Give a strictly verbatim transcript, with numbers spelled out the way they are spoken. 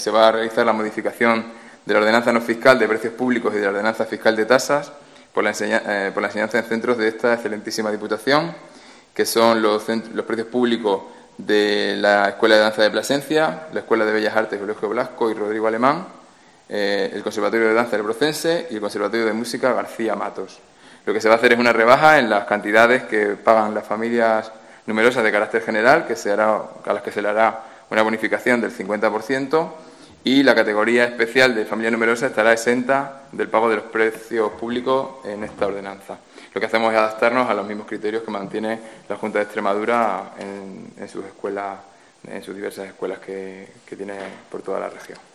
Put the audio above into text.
Se va a realizar la modificación de la ordenanza no fiscal de precios públicos y de la ordenanza fiscal de tasas por la, enseña, eh, por la enseñanza en centros de esta excelentísima Diputación, que son los, los precios públicos de la Escuela de Danza de Plasencia, la Escuela de Bellas Artes Eulogio Blasco y Rodrigo Alemán, eh, el Conservatorio de Danza del Brocense y el Conservatorio de Música García Matos. Lo que se va a hacer es una rebaja en las cantidades que pagan las familias numerosas de carácter general, que se hará, a las que se le hará una bonificación del cincuenta por ciento, y la categoría especial de familia numerosa estará exenta del pago de los precios públicos en esta ordenanza. Lo que hacemos es adaptarnos a los mismos criterios que mantiene la Junta de Extremadura en, en sus escuelas, en sus diversas escuelas que, que tiene por toda la región.